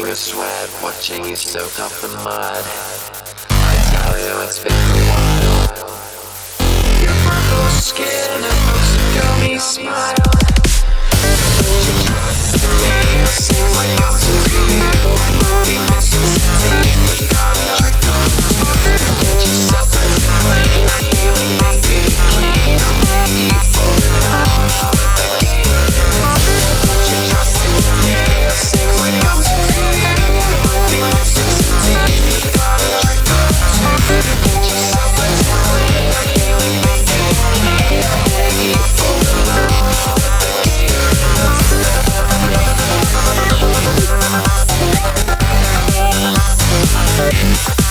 through sweat, watching you soak up the mud. I tell you it's been a while. Your purple skin and most of gummy smile. You trust in me, I'll sing my songs to you. Be missing something, but gotta trick on you. Get yourself a feeling, I really make me keen. I'll make you fall in love with the game. You trust in me, I'll sing my songs to you. Be missing something, but gotta trick on you. Get yourself a feeling, I really make me keen. I'll make you fall in love with the game. We'll be right back.